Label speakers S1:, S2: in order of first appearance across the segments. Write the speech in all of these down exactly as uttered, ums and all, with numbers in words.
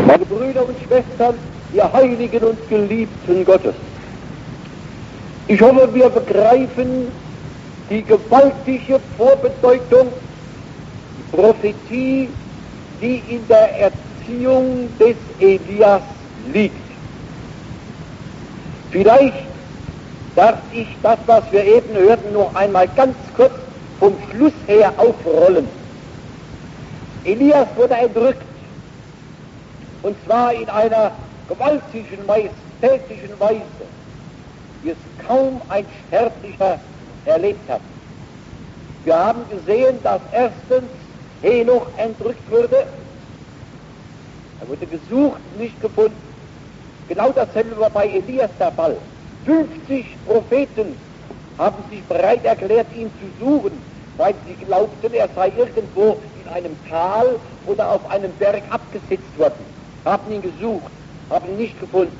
S1: Meine Brüder und Schwestern, ihr Heiligen und Geliebten Gottes, ich hoffe, wir begreifen die gewaltige Vorbedeutung, die Prophetie, die in der Erziehung des Elias liegt. Vielleicht darf ich das, was wir eben hörten, noch einmal ganz kurz vom Schluss her aufrollen. Elias wurde erdrückt, und zwar in einer gewaltigen, majestätischen Weise, wie es kaum ein Sterblicher erlebt hat. Wir haben gesehen, dass erstens Henoch entrückt wurde. Er wurde gesucht, nicht gefunden. Genau dasselbe war bei Elias der Fall. fünfzig Propheten haben sich bereit erklärt, ihn zu suchen, weil sie glaubten, er sei irgendwo in einem Tal oder auf einem Berg abgesetzt worden. Haben ihn gesucht, haben ihn nicht gefunden.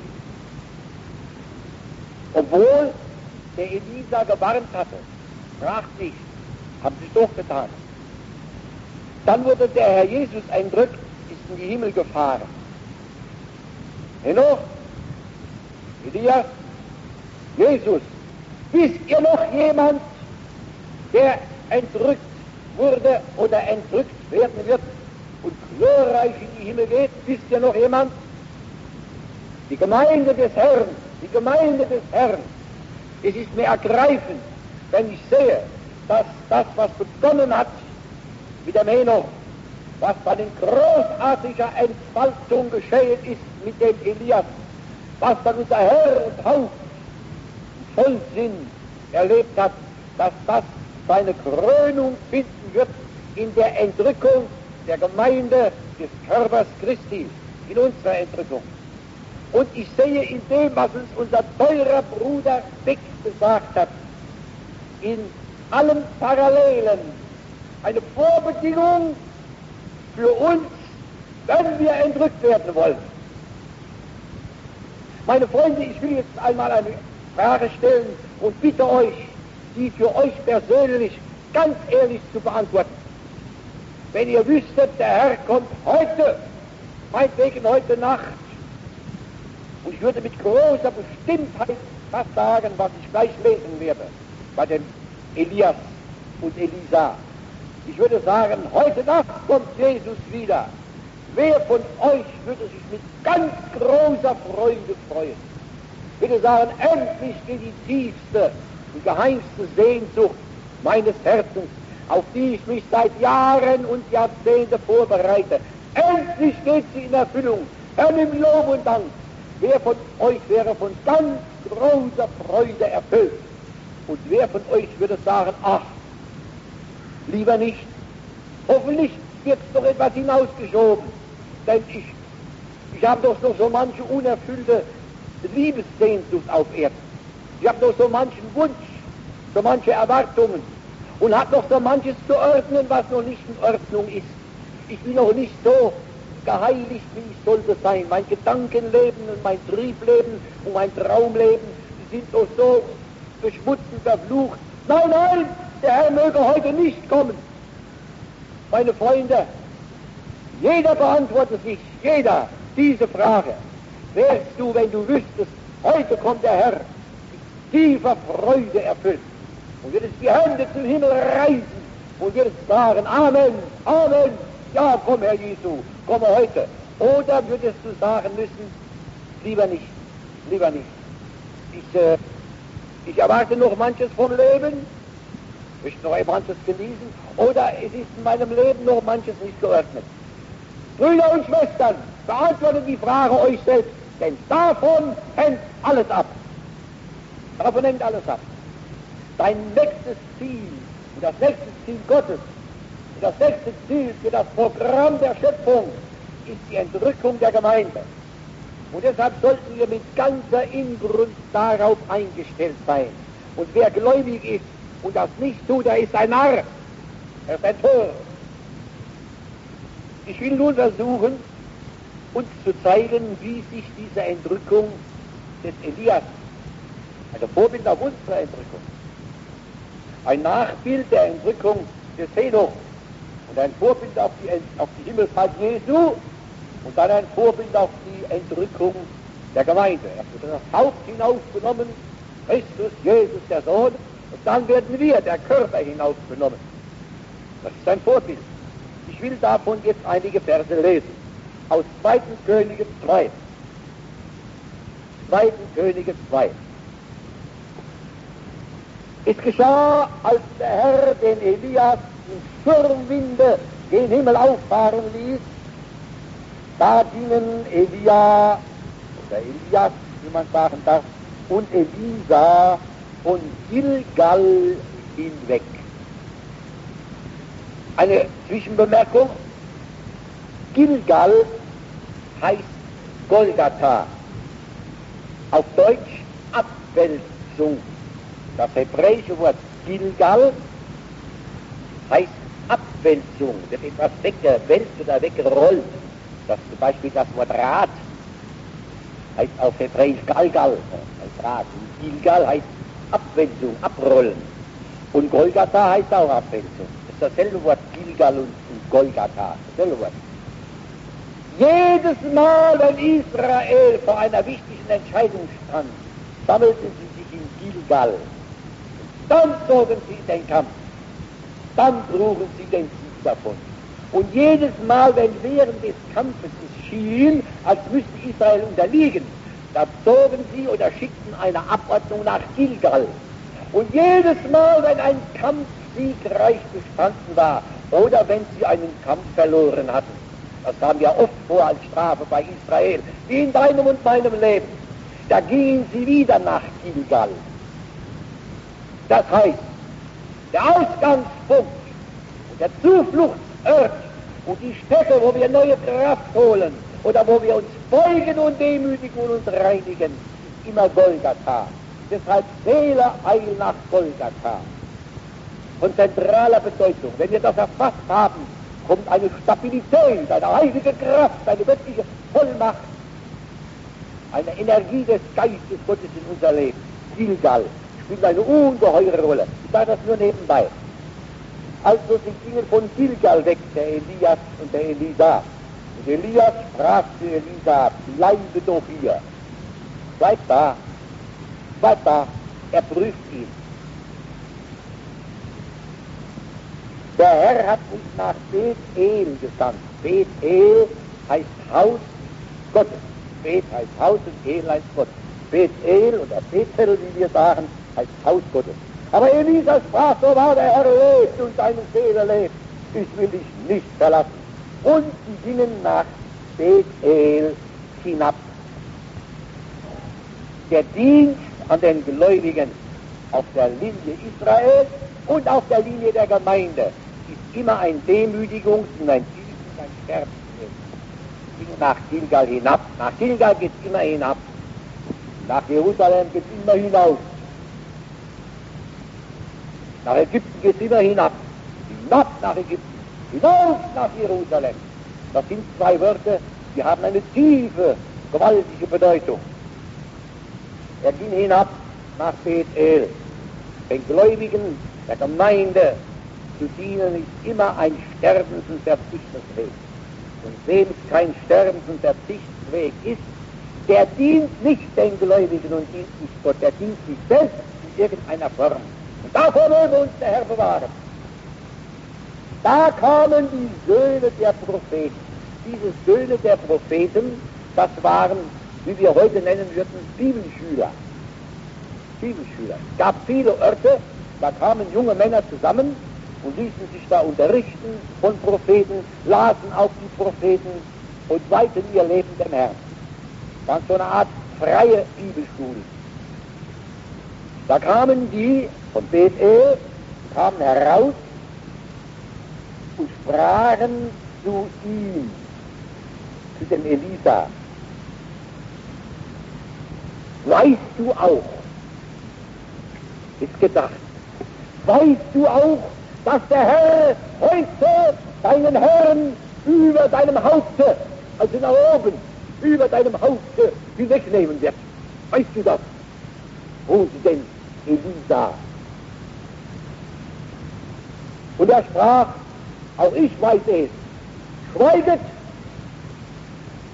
S1: Obwohl der Elisa gewarnt hatte, fragt nicht, haben sie es doch getan. Dann wurde der Herr Jesus entrückt, ist in die Himmel gefahren. Henoch, Elias, Jesus, wisst ihr noch jemand, der entrückt wurde oder entrückt werden wird und glorreich in die Himmel geht? Wisst ihr noch jemand? Die Gemeinde des Herrn, die Gemeinde des Herrn. Es ist mir ergreifend, wenn ich sehe, dass das, was begonnen hat mit dem Henoch, was dann in großartiger Entfaltung geschehen ist mit dem Elias, was dann unser Herr und Haupt im Vollsinn erlebt hat, dass das seine Krönung finden wird in der Entrückung der Gemeinde des Körpers Christi, in unserer Entrückung. Und ich sehe in dem, was uns unser teurer Bruder Beck gesagt hat, in allen Parallelen eine Vorbedingung für uns, wenn wir entrückt werden wollen. Meine Freunde, ich will jetzt einmal eine Frage stellen und bitte euch, die für euch persönlich ganz ehrlich zu beantworten. Wenn ihr wüsstet, der Herr kommt heute, meinetwegen heute Nacht, und ich würde mit großer Bestimmtheit das sagen, was ich gleich lesen werde, bei dem Elias und Elisa. Ich würde sagen, heute Nacht kommt Jesus wieder. Wer von euch würde sich mit ganz großer Freude freuen? Ich würde sagen, endlich geht die tiefste und geheimste Sehnsucht meines Herzens, auf die ich mich seit Jahren und Jahrzehnten vorbereite. Endlich geht sie in Erfüllung. Herr, nimm Lob und Dank. Wer von euch wäre von ganz großer Freude erfüllt? Und wer von euch würde sagen, ach, lieber nicht. Hoffentlich wird doch etwas hinausgeschoben. Denn ich, ich habe doch noch so manche unerfüllte Liebessehnsucht auf Erden. Ich habe noch so manchen Wunsch, so manche Erwartungen. Und habe noch so manches zu ordnen, was noch nicht in Ordnung ist. Ich bin noch nicht so geheiligt, wie ich sollte sein. Mein Gedankenleben und mein Triebleben und mein Traumleben, die sind noch so beschmutzt und verflucht. Nein, nein, der Herr möge heute nicht kommen. Meine Freunde, jeder beantwortet sich, jeder, diese Frage. Wärst du, wenn du wüsstest, heute kommt der Herr, mit tiefer Freude erfüllt und würdest die Hände zum Himmel reißen und würdest sagen, Amen, Amen, ja, komm, Herr Jesu, komme heute. Oder würdest du sagen müssen, lieber nicht, lieber nicht. Ich, äh, ich erwarte noch manches vom Leben, ich möchte noch manches genießen, oder es ist in meinem Leben noch manches nicht geordnet. Brüder und Schwestern, beantwortet die Frage euch selbst, denn davon hängt alles ab. Davon hängt alles ab. Dein nächstes Ziel und das nächste Ziel Gottes und das nächste Ziel für das Programm der Schöpfung ist die Entrückung der Gemeinde. Und deshalb sollten wir mit ganzer Inbrunst darauf eingestellt sein. Und wer gläubig ist und das nicht tut, der ist ein Narr. Er ist ein Tor. Ich will nun versuchen, uns zu zeigen, wie sich diese Entrückung des Elias, ein Vorbild auf unsere Entrückung, ein Nachbild der Entrückung des Henoch und ein Vorbild auf die, auf die Himmelfahrt Jesu, und dann ein Vorbild auf die Entrückung der Gemeinde. Er wird das Haupt hinausgenommen, Christus, Jesus, der Sohn, und dann werden wir, der Körper, hinausgenommen. Das ist ein Vorbild. Ich will davon jetzt einige Verse lesen. Aus zweiten Könige zwei. zweiten Könige zwei. Es geschah, als der Herr den Elias im Sturmwinde den Himmel auffahren ließ, da gingen Elia, oder Elias, wie man sagen darf, und Elisa von Gilgal hinweg. Eine Zwischenbemerkung: Gilgal heißt Golgatha, auf Deutsch Abwälzung. Das hebräische Wort Gilgal heißt Abwälzung, wird etwas weggewälzt oder weggerollt. Das zum Beispiel das Wort Rad heißt auf Hebräisch Galgal, als Rad. Und Gilgal heißt Abwälzung, abrollen. Und Golgatha heißt auch Abwälzung. Das ist dasselbe Wort, Gilgal und, und Golgatha, dasselbe Wort. Jedes Mal, wenn Israel vor einer wichtigen Entscheidung stand, sammelten sie sich in Gilgal. Dann zogen sie den Kampf. Dann trugen sie den Sieg davon. Und jedes Mal, wenn während des Kampfes es schien, als müsste Israel unterliegen, da zogen sie oder schickten eine Abordnung nach Gilgal. Und jedes Mal, wenn ein Kampf siegreich bestanden war oder wenn sie einen Kampf verloren hatten, das kam ja oft vor als Strafe bei Israel, wie in deinem und meinem Leben, da gingen sie wieder nach Gilgal. Das heißt, der Ausgangspunkt und der Zufluchtsort und die Stätte, wo wir neue Kraft holen oder wo wir uns beugen und demütigen und uns reinigen, ist immer Golgatha. Deshalb Seele, Eil nach Golgatha. Von zentraler Bedeutung. Wenn wir das erfasst haben, kommt eine Stabilität, eine heilige Kraft, eine wirkliche Vollmacht, eine Energie des Geistes Gottes in unser Leben. Gilgal spielt eine ungeheure Rolle. Ich sage das nur nebenbei. Also sie gingen von Gilgal weg, der Elias und der Elisa. Und Elias sprach zu Elisa: Bleibe doch hier. Bleib da. Bleib da. Er prüft ihn. Der Herr hat mich nach Bethel gesandt. Bethel heißt Haus Gottes. Beth heißt Haus und El heißt Gott. Bethel oder Bethel, wie wir sagen, heißt Haus Gottes. Aber Elisa sprach: So wahr der Herr lebt und deine Seele lebt, ich will dich nicht verlassen. Und sie gingen nach Bethel hinab. Der Dienst an den Gläubigen auf der Linie Israels und auf der Linie der Gemeinde ist immer ein Demütigungs- und ein Dienst und ein Sterbensweg. Sie gingen nach Gilgal hinab. Nach Gilgal geht es immer hinab. Nach Jerusalem geht es immer hinaus. Nach Ägypten geht es immer hinab. Hinab nach Ägypten. Hinaus nach Jerusalem. Das sind zwei Wörter, die haben eine tiefe, gewaltige Bedeutung. Er ging hinab nach Bethel. Den Gläubigen der Gemeinde zu dienen ist immer ein Sterbens- und Verzichtensweg. Und wem es kein Sterbens- und Verzichtsweg ist, der dient nicht den Gläubigen und dient nicht Gott, der dient sich selbst in irgendeiner Form. Und davor möge uns der Herr bewahren. Da kamen die Söhne der Propheten. Diese Söhne der Propheten, das waren, wie wir heute nennen würden, Bibelschüler. Bibelschüler. Es gab viele Orte, da kamen junge Männer zusammen und ließen sich da unterrichten von Propheten, lasen auf die Propheten und weihten ihr Leben dem Herrn. Das war so eine Art freie Bibelschule. Da kamen die von Bethel, kamen heraus und sprachen zu ihm, zu dem Elisa: Weißt du auch, ist gedacht, weißt du auch, dass der Herr heute deinen Herrn über deinem Haupte, also nach oben, über deinem Haupte hinwegnehmen wird? Weißt du das? Wo sie denn, Elisa? Und er sprach: Auch ich weiß es. Schweiget,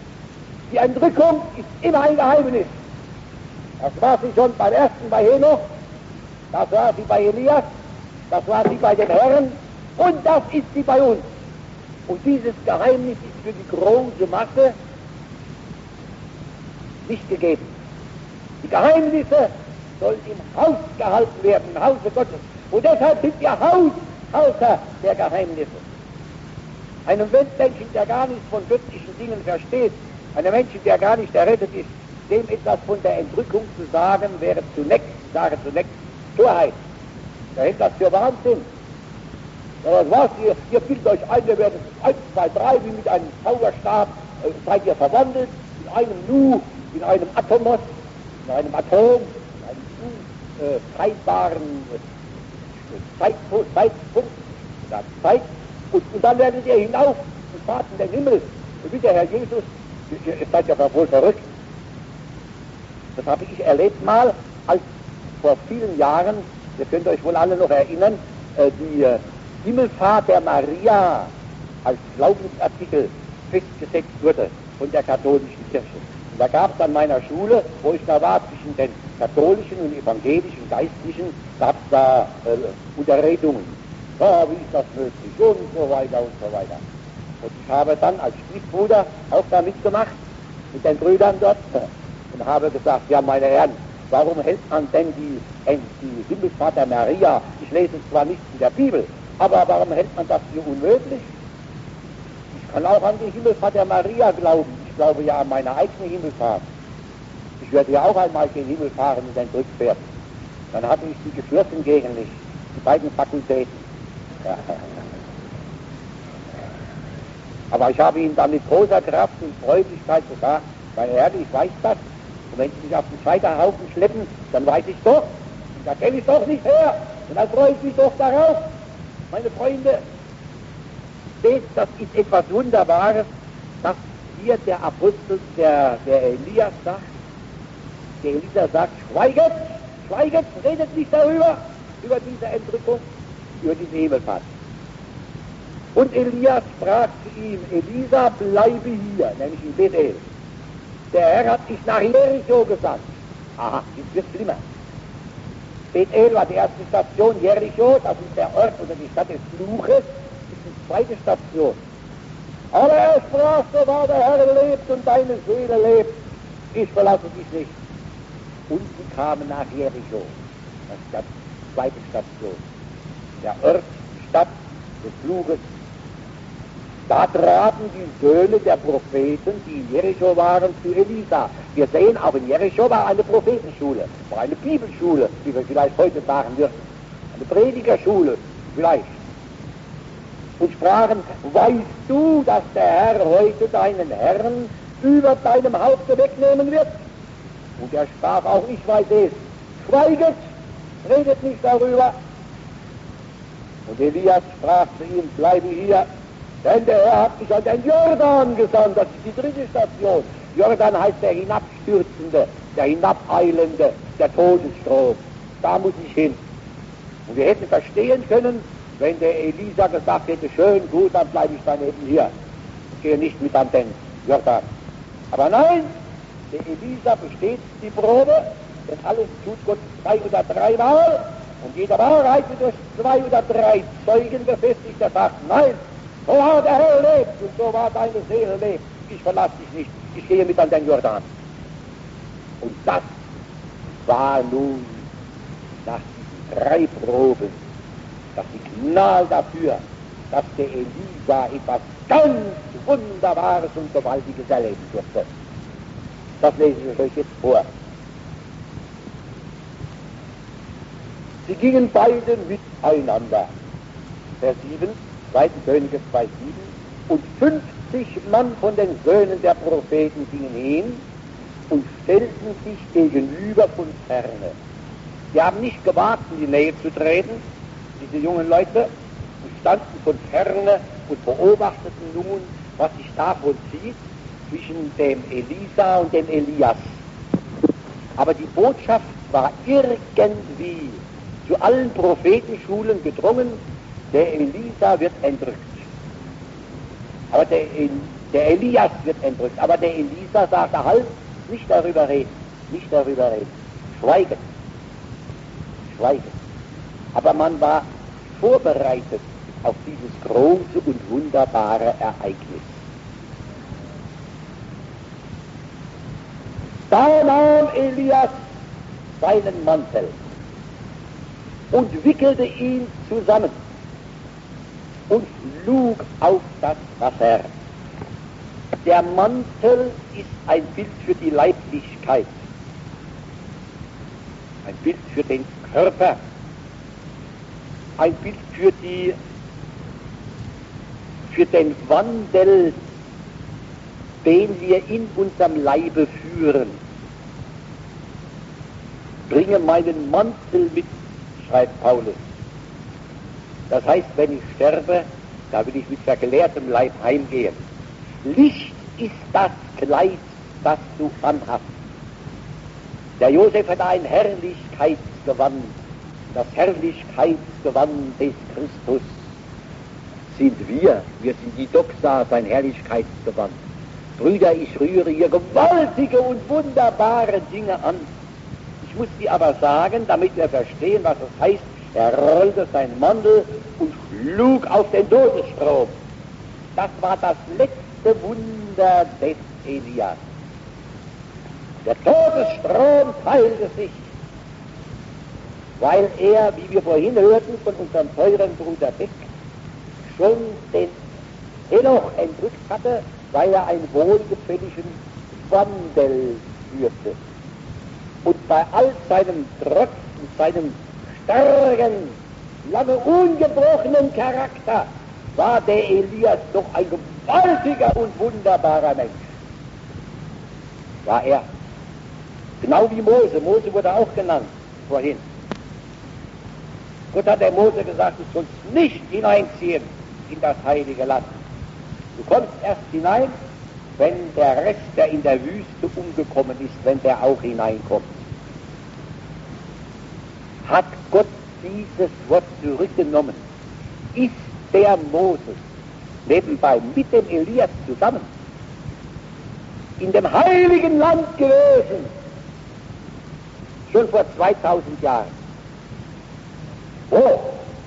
S1: Die Entrückung ist immer ein Geheimnis. Das war sie schon beim ersten bei Henoch, das war sie bei Elias, das war sie bei den Herren und das ist sie bei uns. Und dieses Geheimnis ist für die große Masse nicht gegeben. Die Geheimnisse sollen im Haus gehalten werden, im Hause Gottes. Und deshalb sind wir Haushalter der Geheimnisse. Einem Menschen, der gar nichts von göttlichen Dingen versteht, einem Menschen, der gar nicht errettet ist, dem etwas von der Entrückung zu sagen, wäre zunächst, ich sage zunächst, Torheit. Er hält das für Wahnsinn. Ja, was war's, ihr, ihr bildet euch ein, ihr werdet eins, zwei, drei, wie mit einem Zauberstab, äh, seid ihr verwandelt, in einem Nu, in einem Atomos, in einem Atom, in einem Nu, äh, streitbaren äh, Zeitpunkt, Zeitpunkt, oder Zeit, und, und dann werdet ihr hinauf und fahrt in den Himmel. Und wie der Herr Jesus, ihr, ihr seid ja wohl verrückt. Das habe ich erlebt mal, als vor vielen Jahren, ihr könnt euch wohl alle noch erinnern, äh, die äh, Himmelfahrt der Maria als Glaubensartikel festgesetzt wurde von der katholischen Kirche. Und da gab es an meiner Schule, wo ich da war, zwischen den katholischen und evangelischen Geistlichen, gab es da äh, Unterredungen. Ja, wie ist das möglich? Und so weiter und so weiter. Und ich habe dann als Stiefbruder auch da mitgemacht, mit den Brüdern dort, und habe gesagt, ja meine Herren, warum hält man denn die, die Himmelfahrt der Maria, ich lese es zwar nicht in der Bibel, aber warum hält man das für unmöglich? Ich kann auch an die Himmelfahrt der Maria glauben. Ich glaube ja an meine eigene Himmelfahrt. Ich werde ja auch einmal in den Himmel fahren und entrückt werden. Dann hatte ich sie geschlossen gegen mich, die beiden Fakultäten. Ja. Aber ich habe ihm dann mit großer Kraft und Freudigkeit gesagt, meine Herren, ich weiß das. Und wenn Sie mich auf den Scheiterhaufen schleppen, dann weiß ich doch. Und da gebe ich doch nicht her. Und dann freue ich mich doch darauf. Meine Freunde, seht, das ist etwas Wunderbares, dass hier der Apostel, der, der Elias sagt, der Elisa sagt, schweiget, schweiget, redet nicht darüber, über diese Entrückung, über diese Himmelfahrt. Und Elias sprach zu ihm, Elisa, bleibe hier, nämlich in Bethel. Der Herr hat dich nach Jericho gesandt. Aha, jetzt wird schlimmer. Bethel war die erste Station, Jericho, das ist der Ort oder die Stadt des Fluches, ist die zweite Station. Aber er sprach, so wahr der Herr lebt und deine Seele lebt, ich verlasse dich nicht. Und sie kamen nach Jericho, das ist die zweite Station. Der Ort, die Stadt des Fluches. Da traten die Söhne der Propheten, die in Jericho waren, zu Elisa. Wir sehen, auch in Jericho war eine Prophetenschule, war eine Bibelschule, wie wir vielleicht heute sagen würden. Eine Predigerschule, vielleicht. Und sprachen, weißt du, dass der Herr heute deinen Herrn über deinem Haupte wegnehmen wird? Und er sprach, auch ich weiß es. Schweiget, redet nicht darüber. Und Elias sprach zu ihm, bleibe hier. Denn der Herr hat mich an den Jordan gesandt, das ist die dritte Station. Jordan heißt der Hinabstürzende, der Hinabeilende, der Todesstrom. Da muss ich hin. Und wir hätten verstehen können, wenn der Elisa gesagt hätte, schön, gut, dann bleibe ich daneben hier. Ich gehe nicht mit an den Jordan. Aber nein, der Elisa besteht die Probe, denn alles tut Gott zwei oder dreimal. Und jeder Wahrheit wird durch zwei oder drei Zeugen befestigt, der sagt, nein, so wahr der Herr lebt und so wahr deine Seele lebt. Ich verlasse dich nicht, ich gehe mit an den Jordan. Und das war nun nach diesen drei Proben das Signal dafür, dass der Elisa etwas ganz Wunderbares und Gewaltiges erleben durfte. Das lese ich euch jetzt vor. Sie gingen beide miteinander. Vers sieben, zweiten Könige zwei sieben, und fünfzig Mann von den Söhnen der Propheten gingen hin und stellten sich gegenüber von ferne. Sie haben nicht gewagt, in die Nähe zu treten, diese jungen Leute, und standen von ferne und beobachteten nun, was sich da vollzieht zwischen dem Elisa und dem Elias. Aber die Botschaft war irgendwie zu allen Prophetenschulen gedrungen, der Elisa wird entrückt. Aber der Der Elias wird entrückt, aber der Elisa sagt, halt, nicht darüber reden, nicht darüber reden, schweigen, schweigen. Aber man war vorbereitet auf dieses große und wunderbare Ereignis. Da nahm Elias seinen Mantel und wickelte ihn zusammen und schlug auf das Wasser. Der Mantel ist ein Bild für die Leiblichkeit, ein Bild für den Körper, ein Bild für die, für den Wandel, den wir in unserem Leibe führen. Bringe meinen Mantel mit, schreibt Paulus. Das heißt, wenn ich sterbe, da will ich mit verklärtem Leib heimgehen. Licht ist das Kleid, das du anhast. Der Josef hat ein Herrlichkeitsgewand. Das Herrlichkeitsgewand des Christus sind wir. Wir sind die Doxa, sein Herrlichkeitsgewand. Brüder, ich rühre hier gewaltige und wunderbare Dinge an. Ich muss die aber sagen, damit wir verstehen, was es heißt. Er rollte seinen Mantel und schlug auf den Todesstrom. Das war das letzte Wunder des Elias. Der Todesstrom teilte sich, weil er, wie wir vorhin hörten von unserem teuren Bruder Beck, schon den Henoch entrückt hatte, weil er einen wohlgefälligen Wandel führte. Und bei all seinem Trotz und seinem starken, lange ungebrochenen Charakter war der Elias doch ein gewaltiger und wunderbarer Mensch. War er. Genau wie Mose. Mose wurde auch genannt vorhin. Gott hat der Mose gesagt, du sollst nicht hineinziehen in das heilige Land. Du kommst erst hinein, wenn der Rest, der in der Wüste umgekommen ist, wenn der auch hineinkommt. Hat Gott dieses Wort zurückgenommen, ist der Moses nebenbei mit dem Elias zusammen in dem heiligen Land gewesen, schon vor zweitausend Jahren. Wo?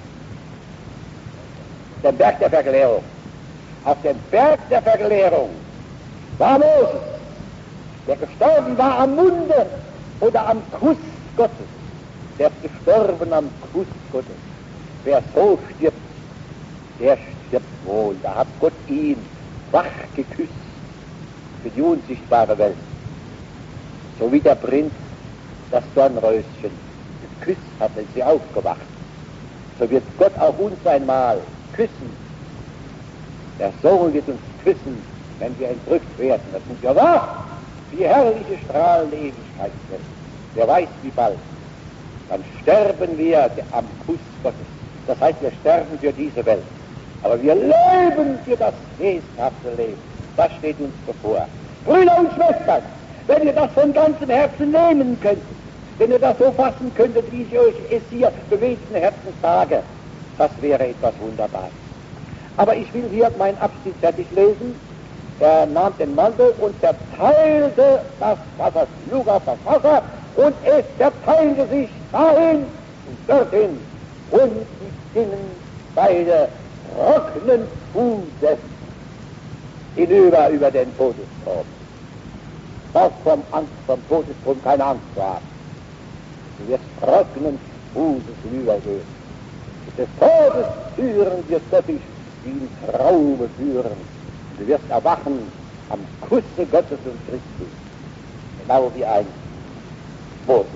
S1: Der Berg der Verklärung. Auf dem Berg der Verklärung war Moses, der gestorben war am Munde oder am Kuss Gottes. Der ist gestorben am Kuss Gottes. Wer so stirbt, der stirbt wohl. Da hat Gott ihn wach geküsst für die unsichtbare Welt. So wie der Prinz das Dornröschen geküsst hat, wenn sie aufgewacht. So wird Gott auch uns einmal küssen. Der Sohn wird uns küssen, wenn wir entrückt werden. Das sind ja wahr, die herrliche strahlende Ewigkeit. Wer weiß wie bald. Dann sterben wir am Kuss Gottes. Das heißt, wir sterben für diese Welt. Aber wir leben für das wesenhafte Leben. Das steht uns bevor. Brüder und Schwestern, wenn ihr das von ganzem Herzen nehmen könnt, wenn ihr das so fassen könntet, wie ich euch es hier bewegten Herzens sage, das wäre etwas Wunderbares. Aber ich will hier meinen Abschnitt fertig lesen. Er nahm den Mantel und verteilte das Wasser, schlug auf das Wasser und es verteilte sich dahin und dorthin und sie gingen beide trockenen Fußes hinüber über den Todesstrom. Das vom Angst, vom Todesstrom keine Angst zu haben. Du wirst trockenen Fußes hinübergehen. Des Todes Türen wird Gott dich wie in Traume führen. Du wirst erwachen am Kusse Gottes und Christi. Genau wie ein Moses.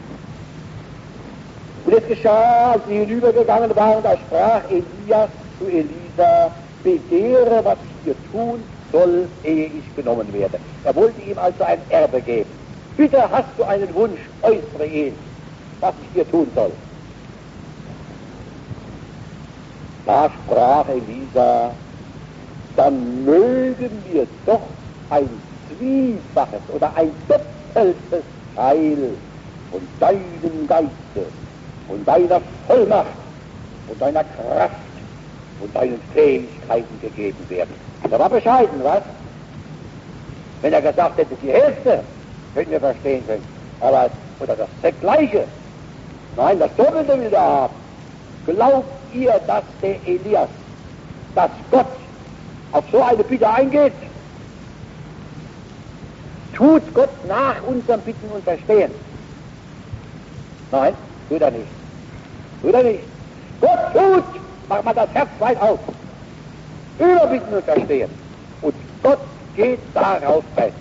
S1: Und es geschah, als sie hinübergegangen waren, da sprach Elias zu Elisa, begehre, was ich dir tun soll, ehe ich genommen werde. Er wollte ihm also ein Erbe geben. Bitte, hast du einen Wunsch, äußere ihn, was ich dir tun soll. Da sprach Elisa, dann mögen wir doch ein zwiefaches oder ein doppeltes Teil von deinem Geiste, von deiner Vollmacht, von deiner Kraft, von deinen Fähigkeiten gegeben werden. Der war bescheiden, was? Wenn er gesagt hätte, die Hälfte, hätten wir verstehen können. Aber, oder das Gleiche. Nein, das Doppelte will er haben. Glaubt ihr, dass der Elias, dass Gott auf so eine Bitte eingeht? Tut Gott nach unserem Bitten und Verstehen? Nein, tut er nicht. Tut er nicht. Gott tut, mach mal das Herz weit auf, über Bitten und Verstehen. Und Gott geht darauf ein.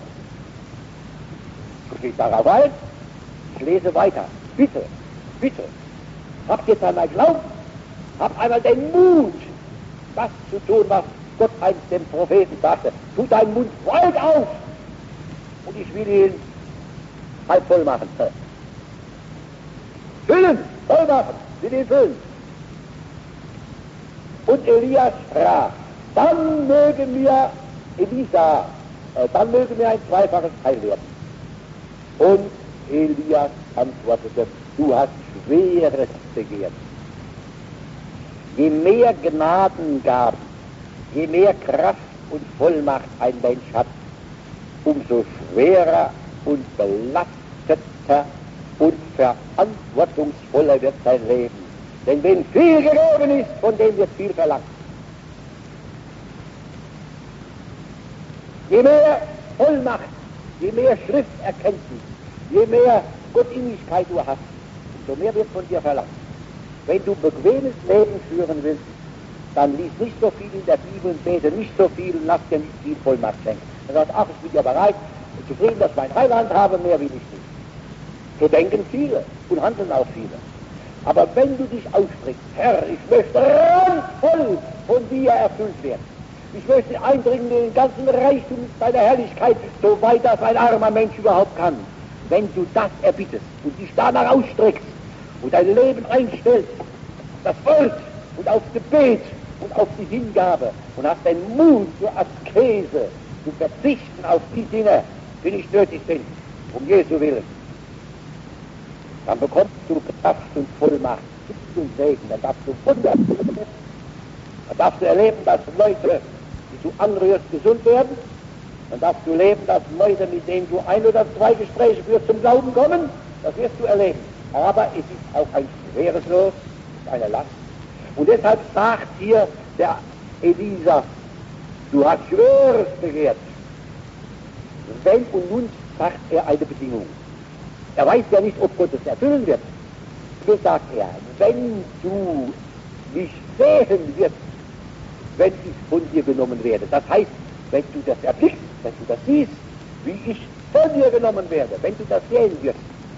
S1: Geht darauf ein. Ich lese weiter. Bitte, bitte. Habt jetzt einmal Glauben. Habt einmal den Mut, das zu tun, was Gott einst dem Propheten sagte. Tut deinen Mund weit auf. Und ich will ihn halb voll machen. Füllen, voll machen, will ihn füllen. Und Elias sprach, dann möge mir, Elisa, äh, dann möge mir ein zweifaches Teil werden. Und Elias antwortete, du hast Schweres begehrt. Je mehr Gnadengaben, je mehr Kraft und Vollmacht ein Mensch hat, umso schwerer und belasteter und verantwortungsvoller wird sein Leben. Denn wenn viel gegeben ist, von dem wird viel verlangt. Je mehr Vollmacht, je mehr Schrifterkenntnis, je mehr Gottinnigkeit du hast, umso mehr wird von dir verlangt. Wenn du bequemes Leben führen willst, dann lies nicht so viel in der Bibel und bete nicht so viel und lass dir nicht viel Vollmacht schenken. Er sagt, ach, ich bin ja bereit und zufrieden, dass ich mein Heiland habe, mehr will ich nicht. So denken viele und handeln auch viele. Aber wenn du dich ausstreckst, Herr, ich möchte randvoll von dir erfüllt werden. Ich möchte eindringen in den ganzen Reichtum deiner Herrlichkeit, soweit das ein armer Mensch überhaupt kann. Wenn du das erbittest und dich danach ausstreckst und dein Leben einstellst, das Wort und aufs Gebet und auf die Hingabe und hast den Mut zur Askese, zu verzichten auf die Dinge, die nicht nötig sind, um Jesu Willen, dann bekommst du Kraft und Vollmacht und Segen, dann darfst du Wunder, dann darfst du erleben, dass Leute, die du anrührst, gesund werden, dann darfst du erleben, dass Leute, mit denen du ein oder zwei Gespräche führst, zum Glauben kommen, das wirst du erleben. Aber es ist auch ein schweres Los, eine Last. Und deshalb sagt hier der Elisa, du hast Schweres begehrt. Wenn und nun sagt er eine Bedingung. Er weiß ja nicht, ob Gott es erfüllen wird. So sagt er, wenn du mich sehen wirst, wenn ich von dir genommen werde. Das heißt, wenn du das erblickst, wenn du das siehst, wie ich von dir genommen werde, wenn du das sehen wirst,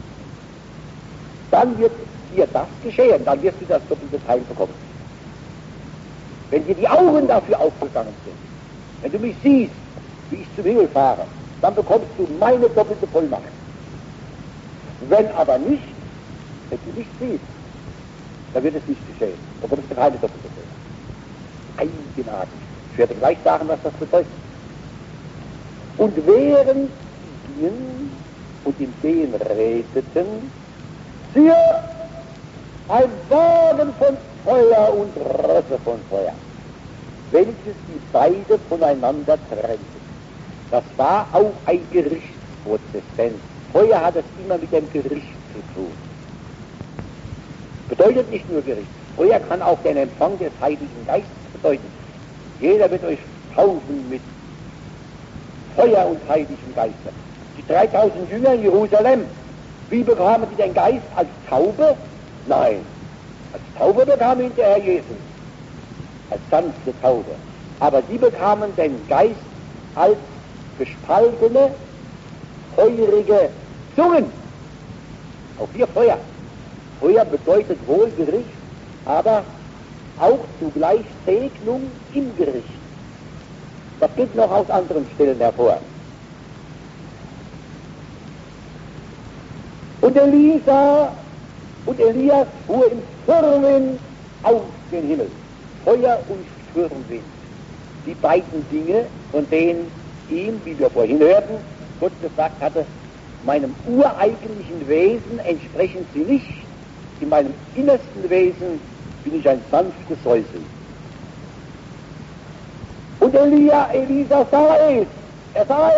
S1: dann wird dir das geschehen, dann wirst du das doppelte Teil bekommen. Wenn dir die Augen dafür aufgegangen sind, wenn du mich siehst, wie ich zum Himmel fahre, dann bekommst du meine doppelte Vollmacht. Wenn aber nicht, wenn du nicht siehst, dann wird es nicht geschehen. Dann bekommst du keine doppelte Vollmacht. Eigenartig. Ich werde gleich sagen, was das bedeutet. Und während sie gingen und im Gehen redeten, siehe, ein Wagen von Feuer und Rösse von Feuer, welches die beide voneinander trennten. Das war auch ein Gerichtsprozess, denn Feuer hat es immer mit dem Gericht zu tun. Bedeutet nicht nur Gericht. Feuer kann auch den Empfang des Heiligen Geistes bedeuten. Jeder wird euch taufen mit Feuer und Heiligem Geiste. Die dreitausend Jünger in Jerusalem, wie bekamen sie den Geist? Als Taube? Nein. Als Taube bekamen ihn der Herr Jesus. Als sanfte Taube. Aber sie bekamen den Geist als gespaltene, feurige Zungen. Auch hier Feuer. Feuer bedeutet wohl Gericht, aber auch zugleich Segnung im Gericht. Das geht noch aus anderen Stellen hervor. Und Elisa und Elias fuhr im Sturmwind auf den Himmel. Feuer und Sturmwind. Die beiden Dinge, von denen ihm, wie wir vorhin hörten, Gott gesagt hatte, meinem ureigentlichen Wesen entsprechen sie nicht. In meinem innersten Wesen bin ich ein sanftes Säuseln. Und Elia, Elisa sah es, er sah es,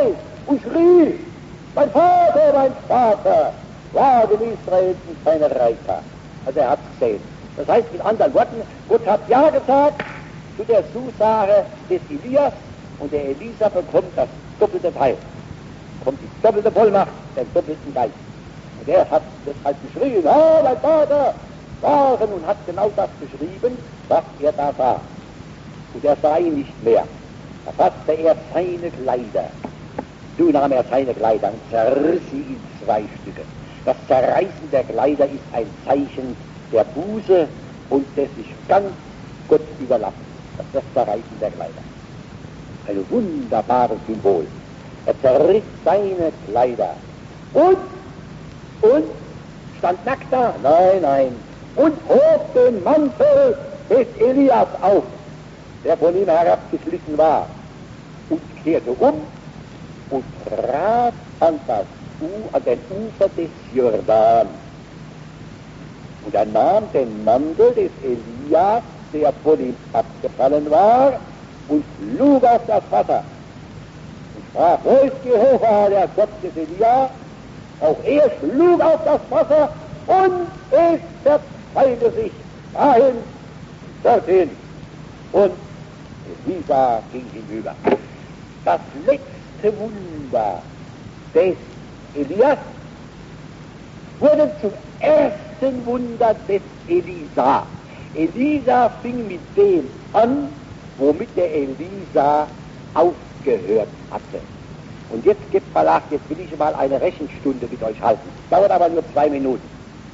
S1: und schrie, mein Vater, mein Vater, wagen Israel in seiner Reiter. Also er hat es gesehen. Das heißt mit anderen Worten, Gott hat ja gesagt zu der Zusage des Elias und der Elisa bekommt das doppelte Teil. Bekommt die doppelte Vollmacht, den doppelten Geist. Und er hat deshalb geschrien, oh mein Vater, wagen, und hat genau das beschrieben, was er da sah. Und er sah ihn nicht mehr. Da fasste er seine Kleider. So nahm er seine Kleider und zerriss sie in zwei Stücke. Das Zerreißen der Kleider ist ein Zeichen der Buße und des sich ganz Gott überlassen. Das ist das Zerreißen der Kleider. Ein wunderbares Symbol. Er zerriss seine Kleider und, und, stand nackt da? Nein, nein. Und hob den Mantel des Elias auf, der von ihm herabgeschlissen war, und kehrte um und trat an, das U, an den Ufer des Jordan. Und er nahm den Mantel des Elias, der von ihm abgefallen war, und schlug auf das Wasser. Und sprach, wo ist Jehova, der Gott des Elias? Auch er schlug auf das Wasser, und es zerteilte sich dahin, dorthin. Und Elisa ging hinüber. Das letzte Wunder des Elias wurde zum ersten Wunder des Elisa. Elisa fing mit dem an, womit der Elisa aufgehört hatte. Und jetzt gibt Verlag, jetzt will ich mal eine Rechenstunde mit euch halten. Dauert aber nur zwei Minuten.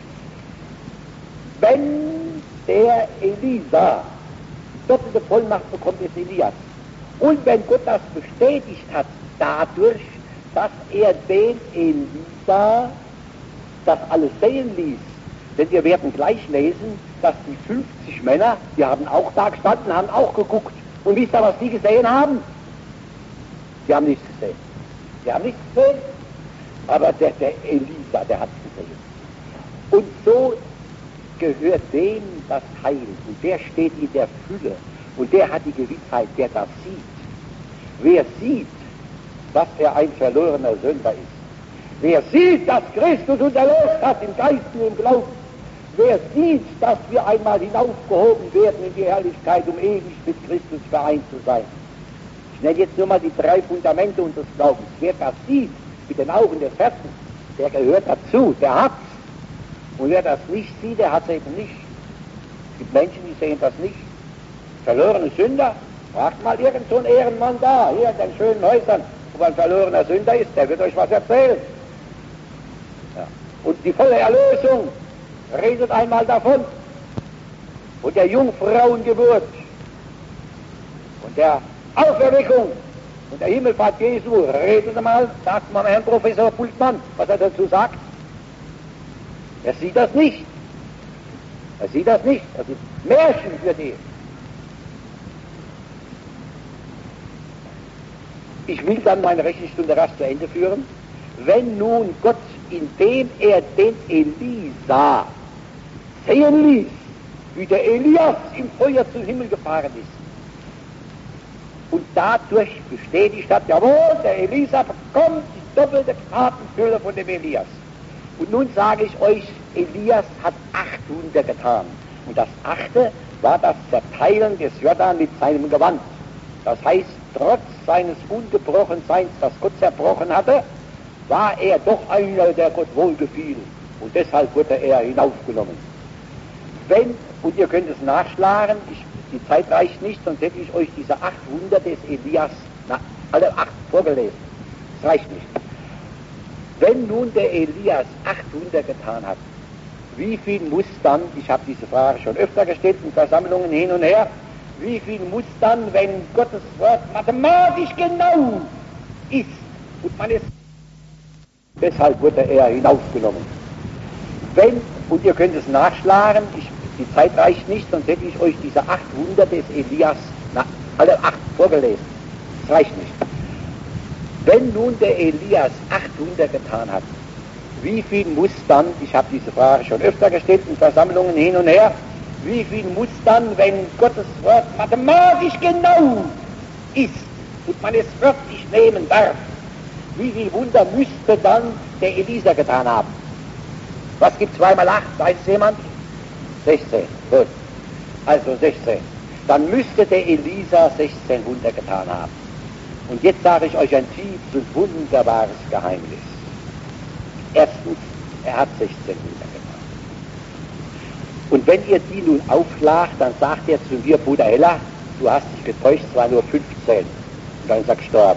S1: Wenn der Elisa doppelte Vollmacht bekommt des Elias, und wenn Gott das bestätigt hat, dadurch, dass er den Elisa das alles sehen ließ, denn wir werden gleich lesen, dass die fünfzig Männer, die haben auch da gestanden, haben auch geguckt. Und wisst ihr, was die gesehen haben? Die haben nichts gesehen. Die haben nichts gesehen, aber der, der Elisa, der hat es gesehen. Und so gehört dem das Heil, und der steht in der Fülle, und der hat die Gewissheit, der das sieht. Wer sieht, was er ein verlorener Sünder ist, wer sieht, dass Christus uns erlöst hat im Geist und im Glauben, wer sieht, dass wir einmal hinaufgehoben werden in die Herrlichkeit, um ewig mit Christus vereint zu sein. Ich nenne jetzt nur mal die drei Fundamente unseres Glaubens. Wer das sieht, mit den Augen des Herzens, der gehört dazu, der hat's. Und wer das nicht sieht, der hat es eben nicht. Es gibt Menschen, die sehen das nicht. Verlorene Sünder, fragt mal irgend so einen Ehrenmann da, hier in den schönen Häusern, wo ein verlorener Sünder ist, der wird euch was erzählen. Ja. Und die volle Erlösung redet einmal davon. Und der Jungfrauengeburt und der Auferweckung und der Himmelfahrt Jesu, redet einmal, sagt mal Herrn Professor Bultmann, was er dazu sagt. Er sieht das nicht. Er sieht das nicht. Das ist Märchen für die. Ich will dann meine Rechenstunde rasch zu Ende führen. Wenn nun Gott, indem er den Elisa sehen ließ, wie der Elias im Feuer zum Himmel gefahren ist, und dadurch bestätigt hat, jawohl, der Elisa bekommt die doppelte Tatenfülle von dem Elias. Und nun sage ich euch, Elias hat acht Wunder getan. Und das achte war das Zerteilen des Jordan mit seinem Gewand. Das heißt, trotz seines Ungebrochenseins, das Gott zerbrochen hatte, war er doch einer, der Gott wohlgefiel. Und deshalb wurde er hinaufgenommen. Wenn, und ihr könnt es nachschlagen, ich, die Zeit reicht nicht, sonst hätte ich euch diese acht Wunder des Elias, na, alle acht vorgelesen. Das reicht nicht. Wenn nun der Elias acht Wunder getan hat, wie viel muss dann, ich habe diese Frage schon öfter gestellt in Versammlungen hin und her, wie viel muss dann, wenn Gottes Wort mathematisch genau ist und man es, deshalb wurde er hinaufgenommen. Wenn, und ihr könnt es nachschlagen, ich, die Zeit reicht nicht, sonst hätte ich euch diese acht Wunder des Elias, na, alle acht vorgelesen. Das reicht nicht. Wenn nun der Elias acht Wunder getan hat, wie viel muss dann, ich habe diese Frage schon öfter gestellt in Versammlungen hin und her, wie viel muss dann, wenn Gottes Wort mathematisch genau ist und man es wörtlich nehmen darf, Wie viel Wunder müsste dann der Elisa getan haben? Was gibt zwei mal acht? Weiß es jemand? sechzehn. Gut. Also sechzehn. Dann müsste der Elisa sechzehn Wunder getan haben. Und jetzt sage ich euch ein tiefes und wunderbares Geheimnis. Erstens, er hat sechzehn Wunder getan. Und wenn ihr die nun aufschlagt, dann sagt er zu mir, Bruder Heller, du hast dich getäuscht, es waren nur fünfzehn. Und dann ist er gestorben.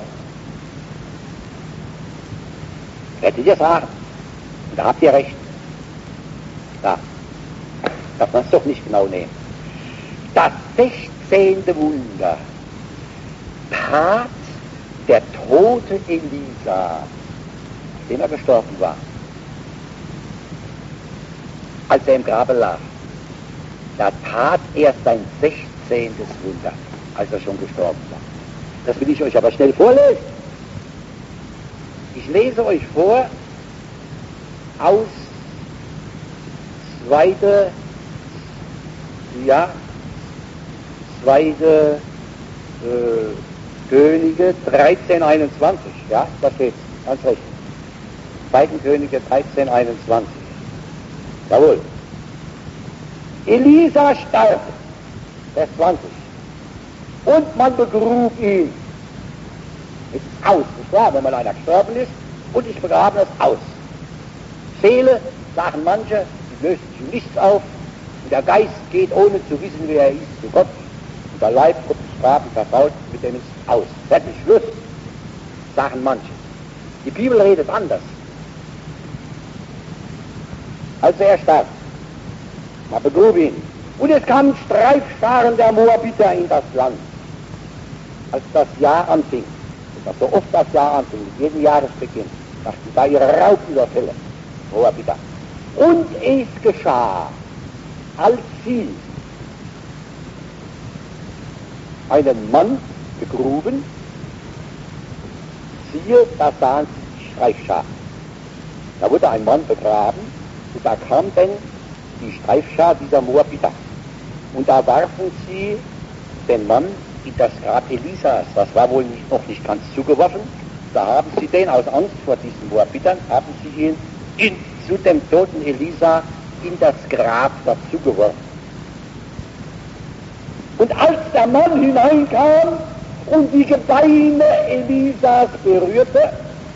S1: Werdet ihr sagen? Und da habt ihr recht. Ja, darf man es doch nicht genau nehmen. Das sechzehnte Wunder tat der tote Elisa, dem er gestorben war, als er im Grabe lag. Da tat er sein sechzehntes Wunder, als er schon gestorben war. Das will ich euch aber schnell vorlesen. Ich lese euch vor aus zweite, ja, zweite äh, Könige dreizehn einundzwanzig, ja, da steht ganz recht. zweite Könige dreizehn einundzwanzig. Jawohl. Elisa starb, Vers zwanzig. Und man begrub ihn. Es ist aus, nicht wahr? Wenn mal einer gestorben ist und ich begrabe es aus. Seele, sagen manche, die löst sich nichts auf und der Geist geht, ohne zu wissen, wer er ist, zu Gott. Und der Leib wird begraben, verfault, mit dem ist aus. Fertig, Schluss, sagen manche. Die Bibel redet anders. Also er starb. Man begrub ihn. Und es kamen Streifscharen der Moabiter in das Land. Als das Jahr anfing, das so oft das Jahr anfing, mit jedem Jahresbeginn, machten da ihre Raubüberfälle, Moabiter. Und es geschah, als sie einen Mann begruben, siehe, da sahen sie Streifscharen. Da wurde ein Mann begraben und da kam denn die Streifschar dieser Moabiter. Und da warfen sie den Mann in das Grab Elisas. Das war wohl nicht, noch nicht ganz zugeworfen. Da haben sie den aus Angst vor diesen Moabitern, haben sie ihn in, zu dem toten Elisa in das Grab dazu geworfen. Und als der Mann hineinkam und die Gebeine Elisas berührte,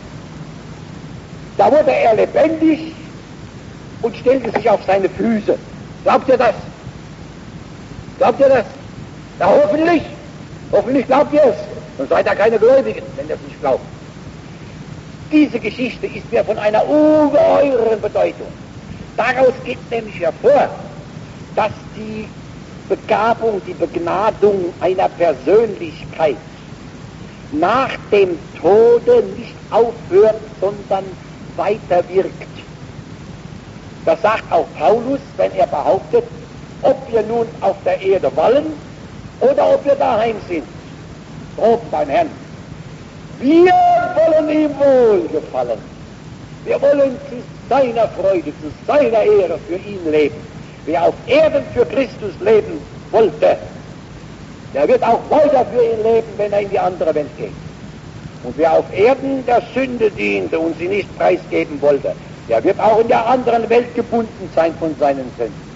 S1: da wurde er lebendig und stellte sich auf seine Füße. Glaubt ihr das? Glaubt ihr das? Na hoffentlich. Hoffentlich glaubt ihr es. Sonst seid ihr keine Gläubigen, wenn ihr es nicht glaubt. Diese Geschichte ist mir von einer ungeheuren Bedeutung. Daraus geht nämlich hervor, dass die Begabung, die Begnadung einer Persönlichkeit nach dem Tode nicht aufhört, sondern weiter wirkt. Das sagt auch Paulus, wenn er behauptet, ob wir nun auf der Erde wollen oder ob wir daheim sind. Droben beim Herrn. Wir wollen ihm wohlgefallen. Wir wollen zu seiner Freude, zu seiner Ehre für ihn leben. Wer auf Erden für Christus leben wollte, der wird auch weiter für ihn leben, wenn er in die andere Welt geht. Und wer auf Erden der Sünde diente und sie nicht preisgeben wollte, der wird auch in der anderen Welt gebunden sein von seinen Sünden.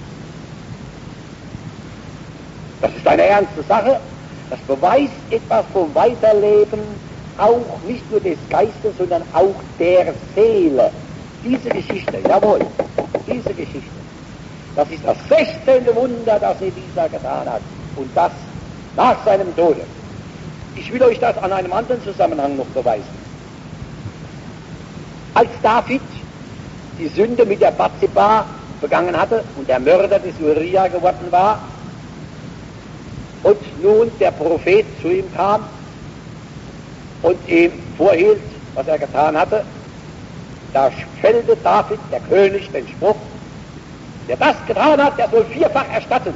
S1: Das ist eine ernste Sache. Das beweist etwas vom Weiterleben, auch nicht nur des Geistes, sondern auch der Seele. Diese Geschichte, jawohl, diese Geschichte, das ist das sechzehnte Wunder, das Elisa getan hat. Und das nach seinem Tode. Ich will euch das an einem anderen Zusammenhang noch beweisen. Als David die Sünde mit der Bathseba begangen hatte und der Mörder des Uriah geworden war und nun der Prophet zu ihm kam und ihm vorhielt, was er getan hatte, da fällte David, der König, den Spruch, der das getan hat, der soll vierfach erstatten.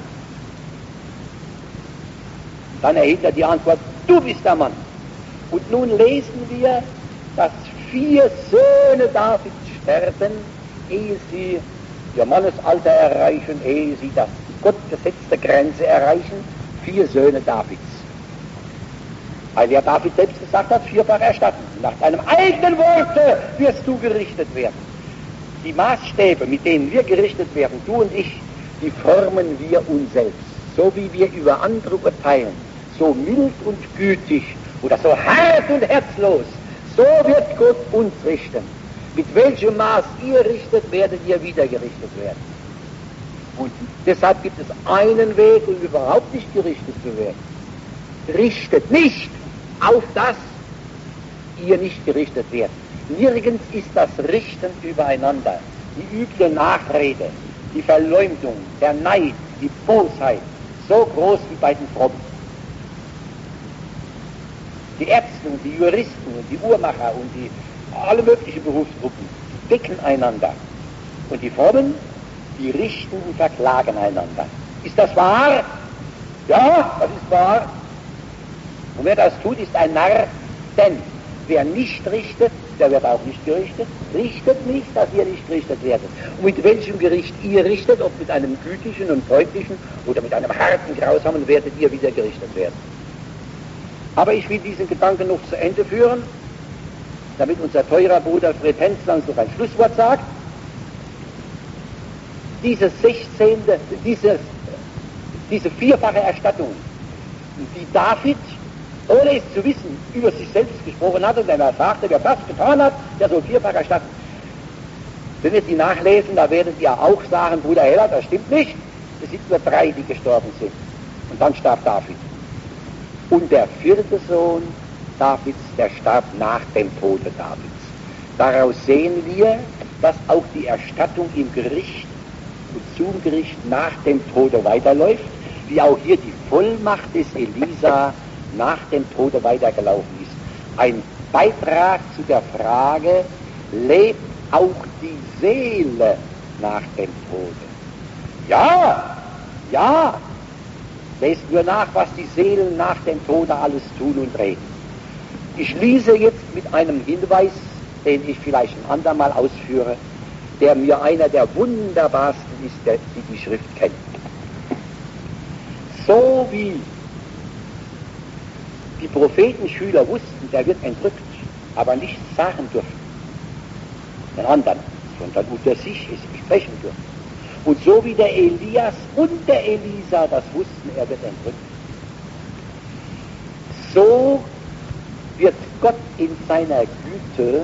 S1: Dann erhielt er die Antwort, du bist der Mann. Und nun lesen wir, dass vier Söhne Davids sterben, ehe sie ihr Mannesalter erreichen, ehe sie das Gott gesetzte Grenze erreichen, vier Söhne Davids. Weil ja David selbst gesagt hat, vierfach erstatten. Nach deinem eigenen Worte wirst du gerichtet werden. Die Maßstäbe, mit denen wir gerichtet werden, du und ich, die formen wir uns selbst. So wie wir über andere urteilen, so mild und gütig oder so hart und herzlos, so wird Gott uns richten. Mit welchem Maß ihr richtet, werdet ihr wieder gerichtet werden. Und deshalb gibt es einen Weg, um überhaupt nicht gerichtet zu werden. Richtet nicht auf das, ihr nicht gerichtet werdet. Nirgends ist das Richten übereinander, die üble Nachrede, die Verleumdung, der Neid, die Bosheit so groß wie bei den Frommen. Die Ärzte und die Juristen und die Uhrmacher und die alle möglichen Berufsgruppen decken einander. Und die Frommen, die richten und verklagen einander. Ist das wahr? Ja, das ist wahr. Und wer das tut, ist ein Narr, denn wer nicht richtet, der wird auch nicht gerichtet. Richtet nicht, dass ihr nicht gerichtet werdet. Und mit welchem Gericht ihr richtet, ob mit einem gütigen und freundlichen oder mit einem harten, grausamen, werdet ihr wieder gerichtet werden. Aber ich will diesen Gedanken noch zu Ende führen, damit unser teurer Bruder Fred Hensland noch ein Schlusswort sagt. Diese sechzehnte, diese, diese vierfache Erstattung, die David, ohne es zu wissen, über sich selbst gesprochen hat, und wenn er sagte, wer das getan hat, der soll vierfach erstatten. Wenn wir sie nachlesen, da werdet ihr auch sagen, Bruder Heller, das stimmt nicht, es sind nur drei, die gestorben sind. Und dann starb David. Und der vierte Sohn Davids, der starb nach dem Tode Davids. Daraus sehen wir, dass auch die Erstattung im Gericht und zum Gericht nach dem Tode weiterläuft, wie auch hier die Vollmacht des Elisa nach dem Tode weitergelaufen ist. Ein Beitrag zu der Frage, lebt auch die Seele nach dem Tode? Ja, ja, lest nur nach, was die Seelen nach dem Tode alles tun und reden. Ich schließe jetzt mit einem Hinweis, den ich vielleicht ein andermal ausführe, der mir einer der wunderbarsten ist, der, die die Schrift kennt. So wie die Prophetenschüler wussten, der wird entrückt, aber nichts sagen durften, den anderen, sondern unter sich es sprechen durften. Und so wie der Elias und der Elisa das wussten, er wird entrückt, so wird Gott in seiner Güte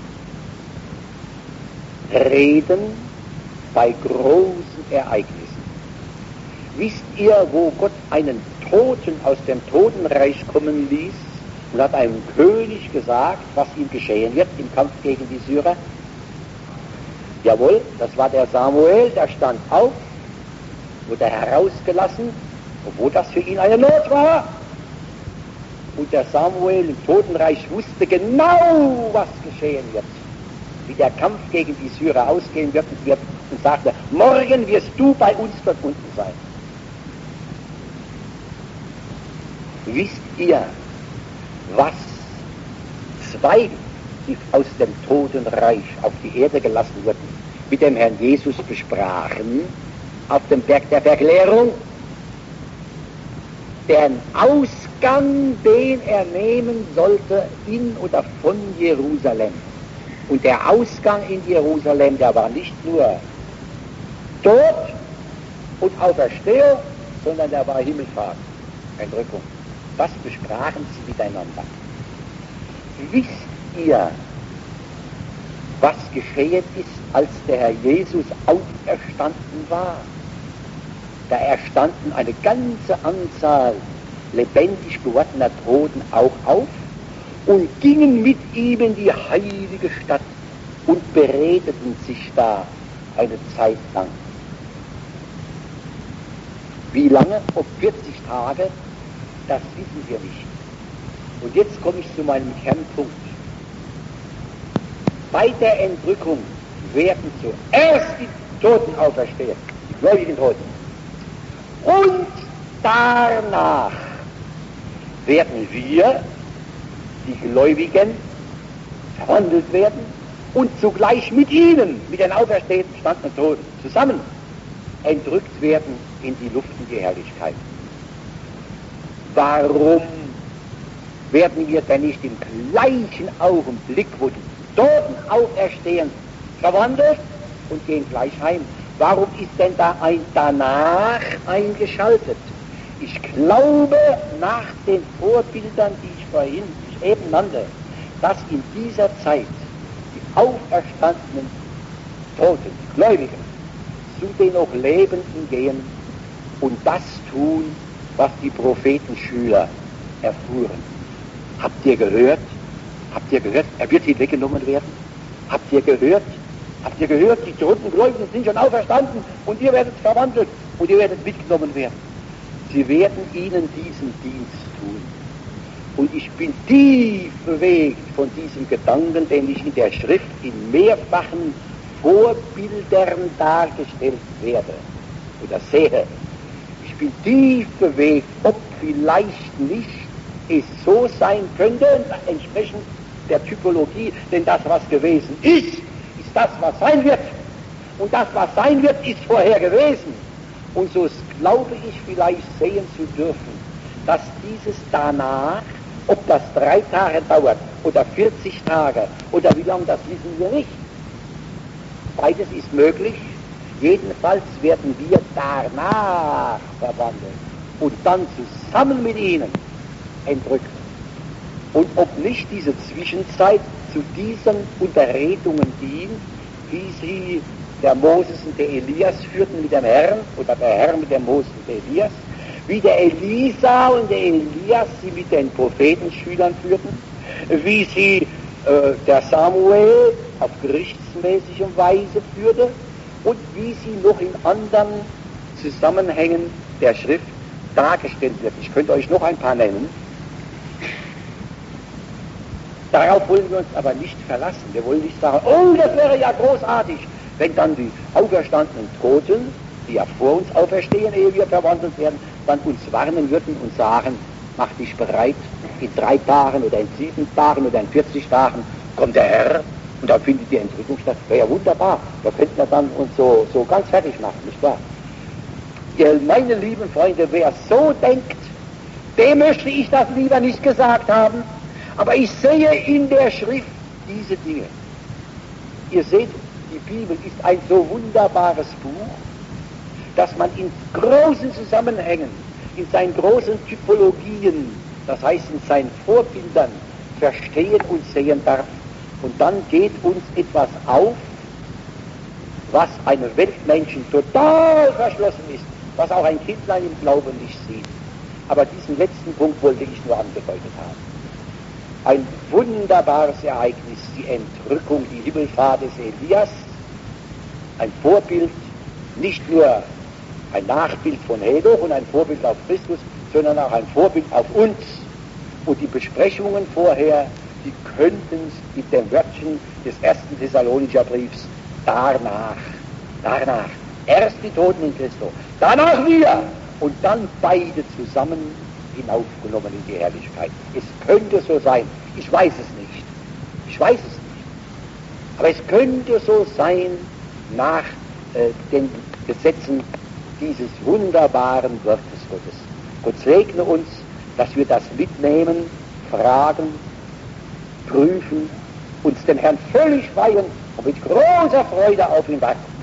S1: reden bei großen Ereignissen. Wisst ihr, wo Gott einen Toten aus dem Totenreich kommen ließ und hat einem König gesagt, was ihm geschehen wird im Kampf gegen die Syrer? Jawohl, das war der Samuel, der stand auf, wurde herausgelassen, obwohl das für ihn eine Not war. Und der Samuel im Totenreich wusste genau, was geschehen wird, wie der Kampf gegen die Syrer ausgehen wird und, wird und sagte, morgen wirst du bei uns dort unten sein. Wisst ihr, was zwei, die aus dem Totenreich auf die Erde gelassen wurden, mit dem Herrn Jesus besprachen, auf dem Berg der Verklärung? Den Ausgang, den er nehmen sollte in oder von Jerusalem. Und der Ausgang in Jerusalem, der war nicht nur Tod und Auferstehung, sondern der war Himmelfahrt, Entrückung. Das besprachen sie miteinander. Wisst ihr, was geschehen ist, als der Herr Jesus auferstanden war? Da erstanden eine ganze Anzahl lebendig gewordener Toten auch auf und gingen mit ihm in die heilige Stadt und beredeten sich da eine Zeit lang. Wie lange? Ob vierzig Tage? Das wissen wir nicht. Und jetzt komme ich zu meinem Kernpunkt. Bei der Entrückung werden zuerst die Toten auferstehen, die gläubigen Toten. Und danach werden wir, die Gläubigen, verwandelt werden und zugleich mit ihnen, mit den auferstehenden gestandenen Toten, zusammen entrückt werden in die Luft und die Herrlichkeit. Warum werden wir denn nicht im gleichen Augenblick, wo die Toten auferstehen, verwandelt und gehen gleich heim? Warum ist denn da ein Danach eingeschaltet? Ich glaube, nach den Vorbildern, die ich vorhin die ich eben nannte, dass in dieser Zeit die auferstandenen Toten, die Gläubigen, zu den noch Lebenden gehen und das tun, was die Prophetenschüler erfuhren. Habt ihr gehört? Habt ihr gehört? Er wird hinweggenommen werden. Habt ihr gehört? Habt ihr gehört? Die toten Gläubigen sind schon auferstanden und ihr werdet verwandelt und ihr werdet mitgenommen werden. Sie werden ihnen diesen Dienst tun. Und ich bin tief bewegt von diesem Gedanken, den ich in der Schrift in mehrfachen Vorbildern dargestellt werde oder sehe. Ich bin tief bewegt, ob vielleicht nicht es so sein könnte, entsprechend der Typologie, denn das, was gewesen ist, ist das, was sein wird. Und das, was sein wird, ist vorher gewesen. Und so glaube ich vielleicht sehen zu dürfen, dass dieses danach, ob das drei Tage dauert oder vierzig Tage oder wie lange, das wissen wir nicht. Beides ist möglich. Jedenfalls werden wir danach verwandelt und dann zusammen mit ihnen entrückt. Und ob nicht diese Zwischenzeit zu diesen Unterredungen dient, wie sie der Moses und der Elias führten mit dem Herrn, oder der Herr mit dem Moses und der Elias, wie der Elisa und der Elias sie mit den Prophetenschülern führten, wie sie äh, der Samuel auf gerichtsmäßige Weise führte und wie sie noch in anderen Zusammenhängen der Schrift dargestellt wird. Ich könnte euch noch ein paar nennen. Darauf wollen wir uns aber nicht verlassen. Wir wollen nicht sagen, oh, das wäre ja großartig, wenn dann die auferstandenen Toten, die ja vor uns auferstehen, ehe wir verwandelt werden, dann uns warnen würden und sagen, mach dich bereit, in drei Tagen oder in sieben Tagen oder in vierzig Tagen kommt der Herr und dann findet die Entrückung statt. Wäre ja wunderbar. Da könnten wir dann uns so, so ganz fertig machen, nicht wahr? Ja, meine lieben Freunde, wer so denkt, dem möchte ich das lieber nicht gesagt haben, aber ich sehe in der Schrift diese Dinge. Ihr seht, die Bibel ist ein so wunderbares Buch, dass man in großen Zusammenhängen, in seinen großen Typologien, das heißt in seinen Vorbildern, verstehen und sehen darf. Und dann geht uns etwas auf, was einem Weltmenschen total verschlossen ist, was auch ein Kindlein im Glauben nicht sieht. Aber diesen letzten Punkt wollte ich nur angedeutet haben. Ein wunderbares Ereignis, die Entrückung, die Himmelfahrt des Elias, ein Vorbild, nicht nur ein Nachbild von Henoch und ein Vorbild auf Christus, sondern auch ein Vorbild auf uns. Und die Besprechungen vorher, die könnten mit dem Wörtchen des ersten Thessalonicher Briefs danach, danach, erst die Toten in Christo, danach wir und dann beide zusammen hinaufgenommen in die Herrlichkeit. Es könnte so sein, ich weiß es nicht, ich weiß es nicht, aber es könnte so sein nach äh, den Gesetzen dieses wunderbaren Wortes Gottes. Gott segne uns, dass wir das mitnehmen, fragen, prüfen, uns dem Herrn völlig weihen und mit großer Freude auf ihn warten.